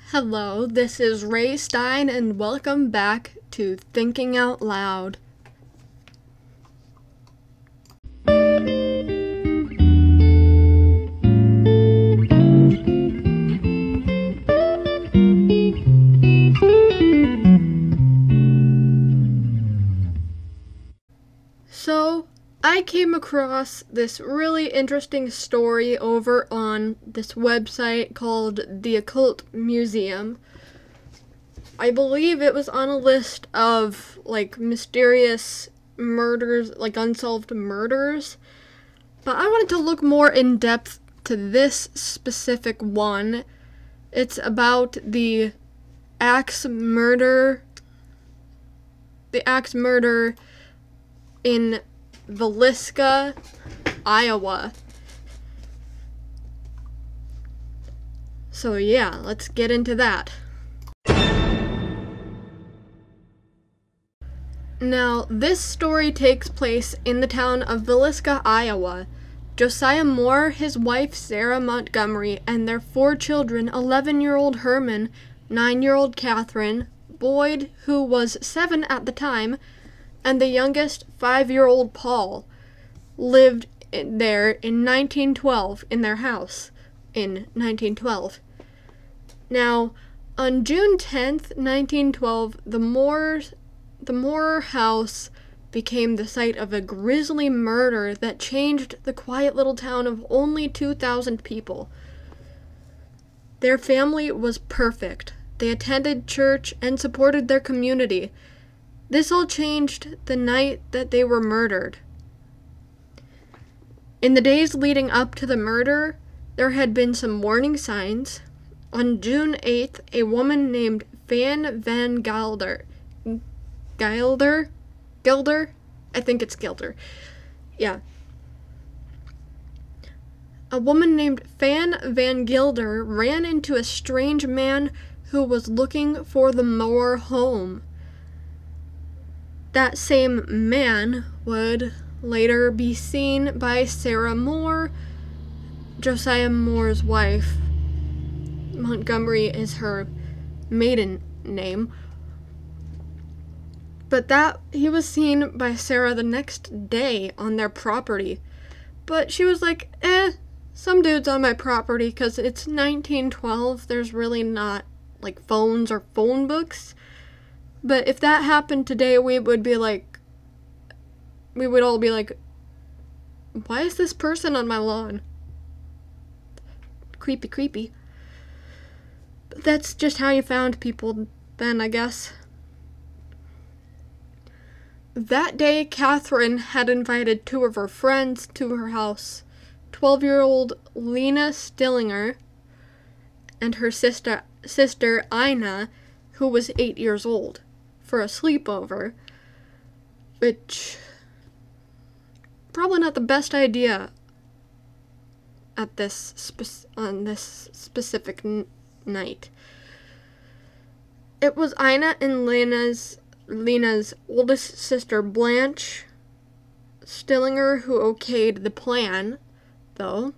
Hello, this is Ray Stein, and welcome back to Thinking Out Loud. So, I came across this really interesting story over on this website called The Occult Museum. I believe it was on a list of, mysterious murders, unsolved murders. But I wanted to look more in depth to this specific one. It's about the axe murder in Villisca, Iowa. So yeah, let's get into that. Now, this story takes place in the town of Villisca, Iowa. Josiah Moore, his wife Sarah Montgomery, and their 4 children, 11-year-old Herman, 9-year-old Catherine, Boyd, who was 7 at the time, and the youngest, 5-year-old Paul, lived there in 1912 in their house in 1912. Now, on June 10th, 1912, the Moore house became the site of a grisly murder that changed the quiet little town of only 2,000 people. Their family was perfect. They attended church and supported their community. This all changed the night that they were murdered. In the days leading up to the murder, there had been some warning signs. On June 8th, a woman named Fan Van Gilder, I think it's Gilder. Yeah. A woman named Fan Van Gilder ran into a strange man who was looking for the Moore home. That same man would later be seen by Sarah Moore, Josiah Moore's wife. Montgomery is her maiden name. But he was seen by Sarah the next day on their property. But she was like, some dude's on my property because it's 1912. There's really not, phones or phone books. But if that happened today, we would all be like, why is this person on my lawn? Creepy. But that's just how you found people then, I guess. That day, Catherine had invited 2 of her friends to her house, 12-year-old Lena Stillinger and her sister Ina, who was 8 years old, for a sleepover, which probably not the best idea at on this specific night. It was Ina and Lena's oldest sister, Blanche Stillinger, who okayed the plan, though.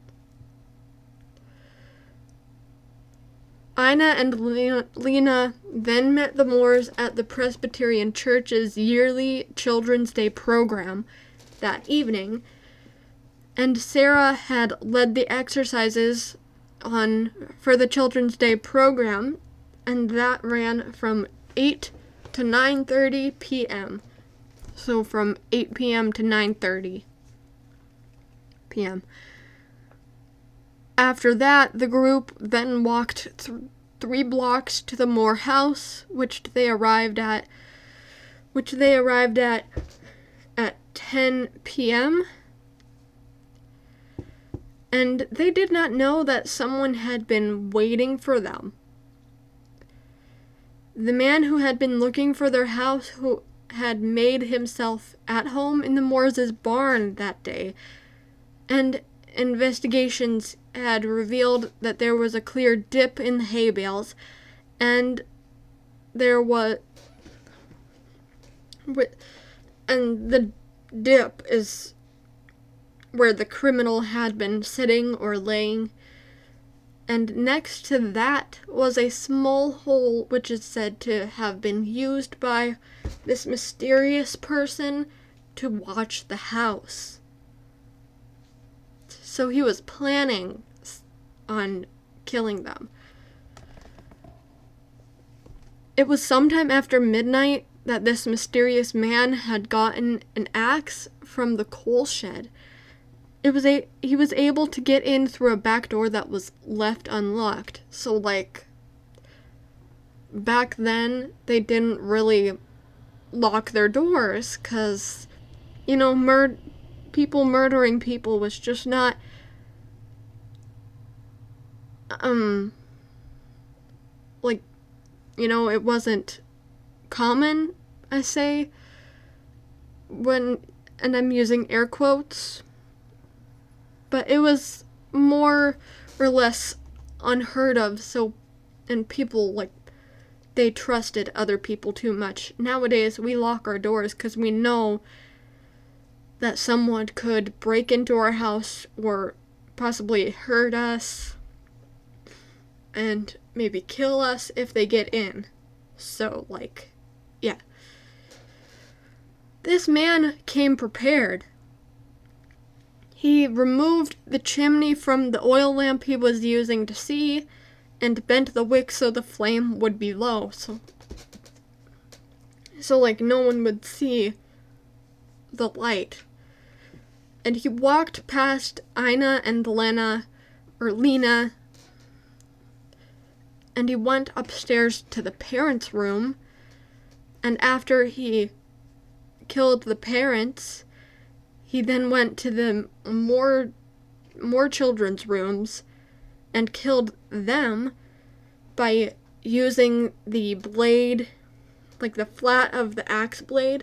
Ina and Lena then met the Moores at the Presbyterian Church's yearly Children's Day program that evening, and Sarah had led the exercises for the Children's Day program, and that ran from 8 to 9:30 p.m. So from 8 p.m. to 9:30 p.m. After that, the group then walked 3 blocks to the Moore house, which they arrived at at 10 p.m. And they did not know that someone had been waiting for them. The man who had been looking for their house, who had made himself at home in the Moores' barn that day, and investigations had revealed that there was a clear dip in the hay bales, and the dip is where the criminal had been sitting or laying. And next to that was a small hole which is said to have been used by this mysterious person to watch the house. So he was planning on killing them. It was sometime after midnight that this mysterious man had gotten an axe from the coal shed. He was able to get in through a back door that was left unlocked. So, like, back then, they didn't really lock their doors, because, you know, people murdering people was just not, like, you know, it wasn't common, I say, and I'm using air quotes, but it was more or less unheard of, and people, like, they trusted other people too much. Nowadays, we lock our doors because we know that someone could break into our house or possibly hurt us and maybe kill us if they get in. So, like, yeah. This man came prepared. He removed the chimney from the oil lamp he was using to see and bent the wick so the flame would be low. So like, no one would see the light. And he walked past Ina and Lena, and he went upstairs to the parents' room, and after he killed the parents, he then went to the more children's rooms and killed them by using the blade, like the flat of the axe blade,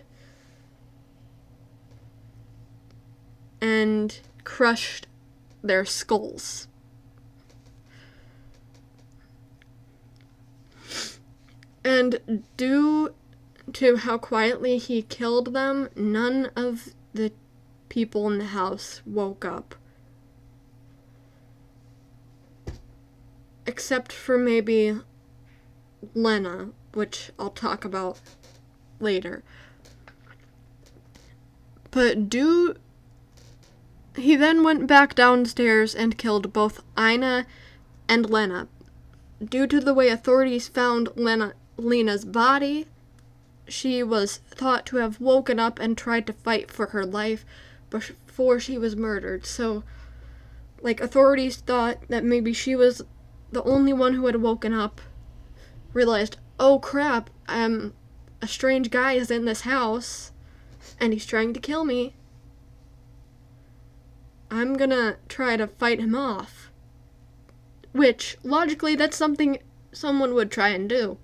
and crushed their skulls. And due to how quietly he killed them, none of the people in the house woke up. Except for maybe Lena, which I'll talk about later. But he then went back downstairs and killed both Ina and Lena. Due to the way authorities found Lena's body, she was thought to have woken up and tried to fight for her life before she was murdered. So, like, authorities thought that maybe she was the only one who had woken up, realized, oh crap, a strange guy is in this house, and he's trying to kill me. I'm gonna try to fight him off. Which, logically, that's something someone would try and do.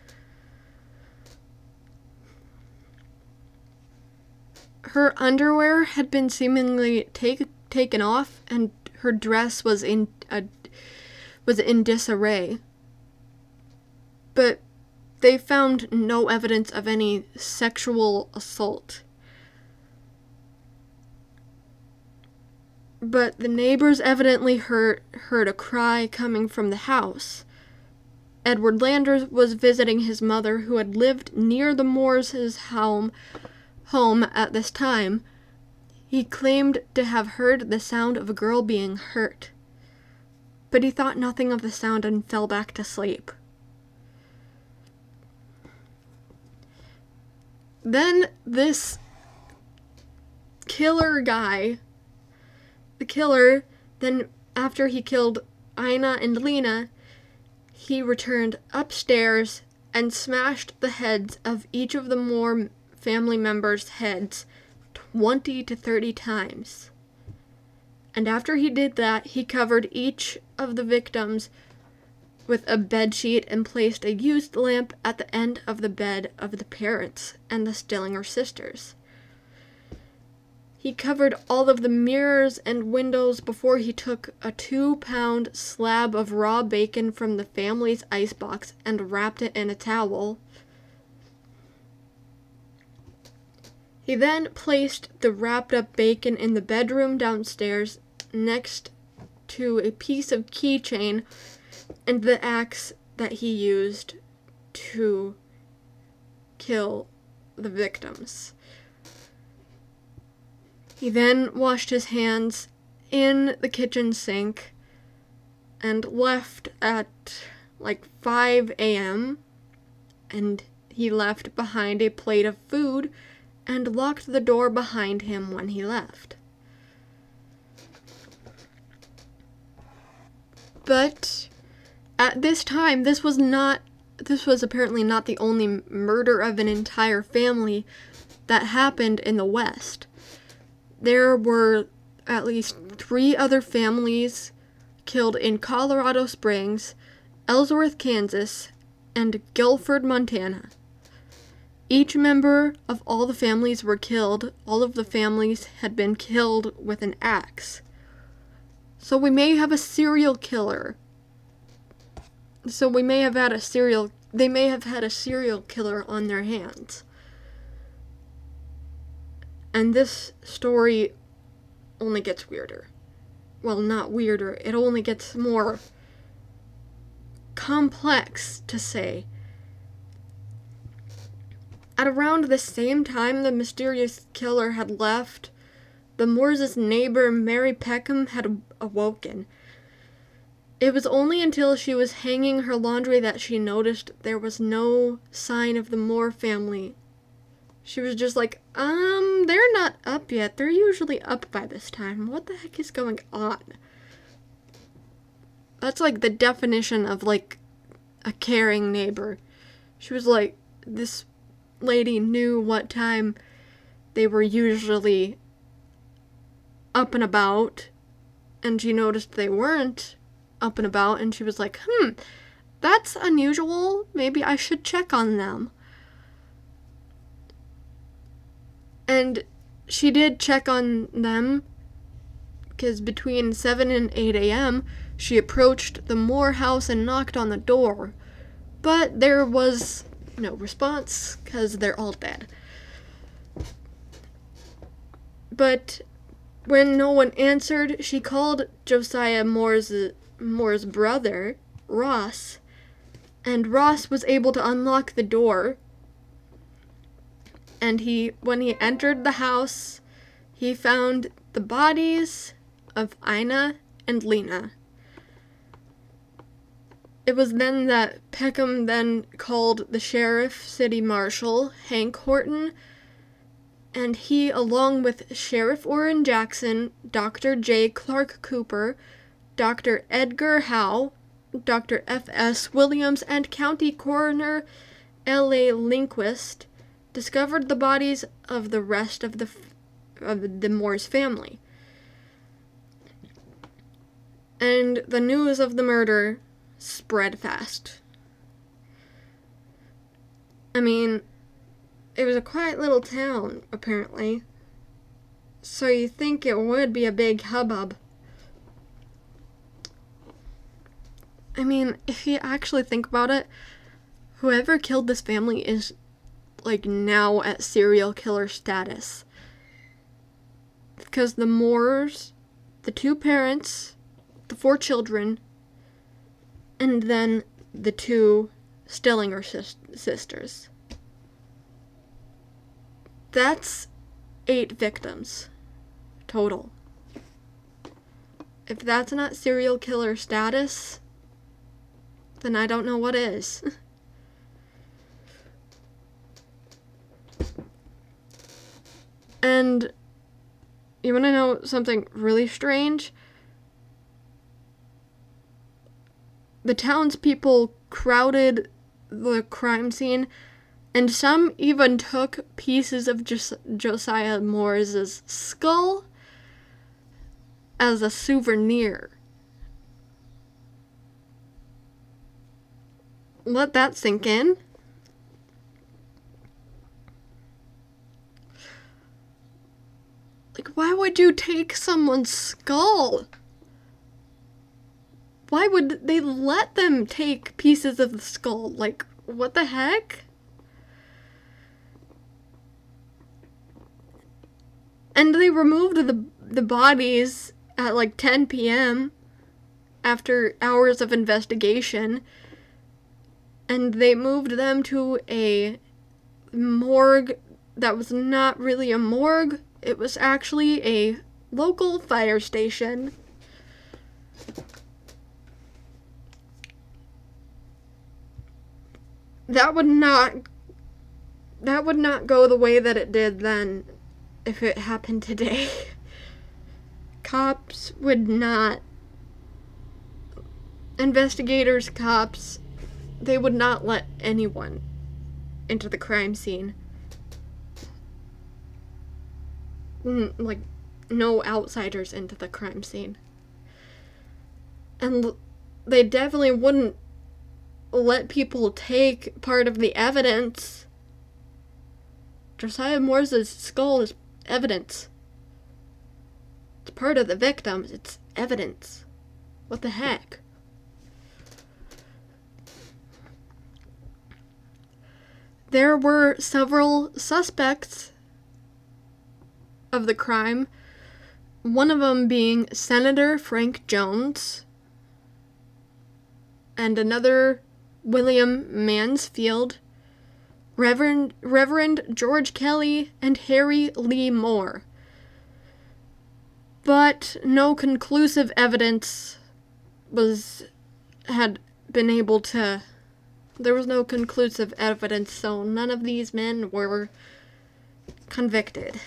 Her underwear had been seemingly taken off, and her dress was in disarray. But they found no evidence of any sexual assault. But the neighbors evidently heard a cry coming from the house. Edward Landers was visiting his mother, who had lived near the Moores' home at this time. He claimed to have heard the sound of a girl being hurt, but he thought nothing of the sound and fell back to sleep. Then this killer guy, then after he killed Ina and Lena, he returned upstairs and smashed the heads of each of the Moore family members' heads 20 to 30 times. And after he did that, he covered each of the victims with a bedsheet and placed a used lamp at the end of the bed of the parents and the Stillinger sisters. He covered all of the mirrors and windows before he took a 2-pound slab of raw bacon from the family's icebox and wrapped it in a towel. He then placed the wrapped up bacon in the bedroom downstairs next to a piece of keychain and the axe that he used to kill the victims. He then washed his hands in the kitchen sink and left at like 5 a.m. and he left behind a plate of food and locked the door behind him when he left. But at this time, this was apparently not the only murder of an entire family that happened in the West. There were at least 3 other families killed in Colorado Springs, Ellsworth, Kansas, and Guilford, Montana. Each member of all the families were killed. All of the families had been killed with an axe. So we may have a serial killer. They may have had a serial killer on their hands. And this story only gets weirder. Well, not weirder, it only gets more complex, to say. At around the same time the mysterious killer had left, the Moores' neighbor Mary Peckham had awoken. It was only until she was hanging her laundry that she noticed there was no sign of the Moore family. She was just like, they're not up yet. They're usually up by this time. What the heck is going on? That's like the definition of like a caring neighbor. She was like, this lady knew what time they were usually up and about, and she noticed they weren't up and about, and she was like, that's unusual. Maybe I should check on them. And she did check on them, because between 7 and 8 a.m., she approached the Moore house and knocked on the door. But there was no response, because they're all dead. But when no one answered, she called Josiah Moore's brother, Ross, and Ross was able to unlock the door. And when he entered the house, he found the bodies of Ina and Lena. It was then that Peckham then called the sheriff, city marshal, Hank Horton, and he, along with Sheriff Orrin Jackson, Dr. J. Clark Cooper, Dr. Edgar Howe, Dr. F.S. Williams, and County Coroner L.A. Lindquist, discovered the bodies of the rest of the Moore's family. And the news of the murder spread fast. I mean, it was a quiet little town, apparently. So you think it would be a big hubbub. I mean, if you actually think about it, whoever killed this family is like now at serial killer status. Because the Moores, the 2 parents, the 4 children, and then the 2 Stillinger sisters. That's 8 victims total. If that's not serial killer status, then I don't know what is. And you want to know something really strange? The townspeople crowded the crime scene, and some even took pieces of Josiah Moore's skull as a souvenir. Let that sink in. Like, why would you take someone's skull? Why would they let them take pieces of the skull? Like, what the heck? And they removed the bodies at like 10 p.m. after hours of investigation, and they moved them to a morgue that was not really a morgue. It was actually a local fire station. That would not go the way that it did then if it happened today. Cops would not, investigators, cops, they would not let anyone into the crime scene. Like, no outsiders into the crime scene. And they definitely wouldn't let people take part of the evidence. Josiah Moore's skull is evidence. It's part of the victim. It's evidence. What the heck? There were several suspects of the crime, one of them being Senator Frank Jones, and another William Mansfield, Reverend George Kelly, and Harry Lee Moore. But no conclusive evidence had been able to, there was no conclusive evidence, so none of these men were convicted.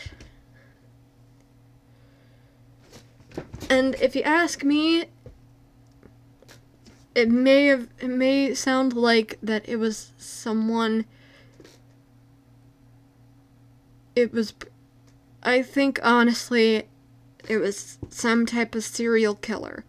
And if you ask me, it may sound like that it was someone, I think honestly, it was some type of serial killer.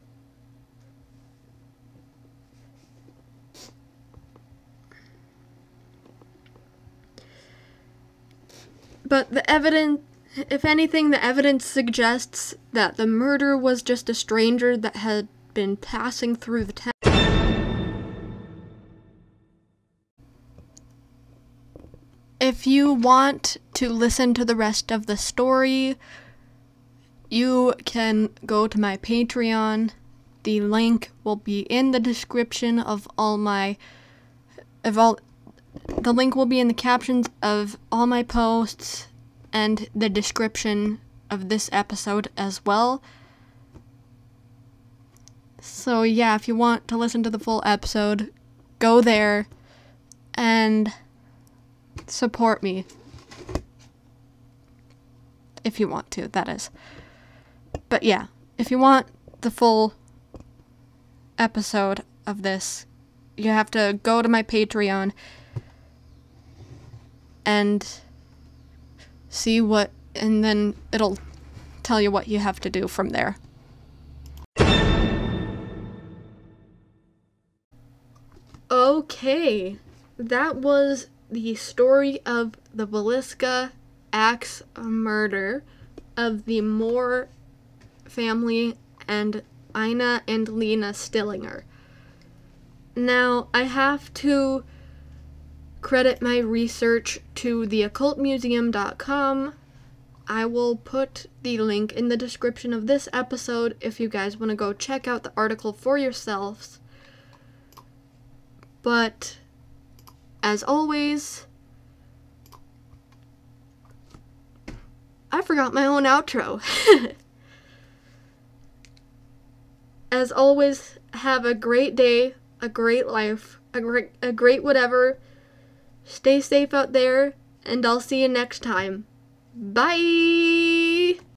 But the evidence, if anything, the evidence suggests that the murder was just a stranger that had been passing through the town. If you want to listen to the rest of the story, you can go to my Patreon. The link will be in the description of the link will be in the captions of all my posts and the description of this episode as well. So yeah, if you want to listen to the full episode, go there and support me. If you want to, that is. But yeah, if you want the full episode of this, you have to go to my Patreon and see and then it'll tell you what you have to do from there. Okay, that was the story of the Villisca axe murder of the Moore family and Ina and Lena Stillinger. Now, I have to credit my research to theoccultmuseum.com. I will put the link in the description of this episode if you guys want to go check out the article for yourselves. But, as always, I forgot my own outro. As always, have a great day, a great life, a great whatever. Stay safe out there, and I'll see you next time. Bye!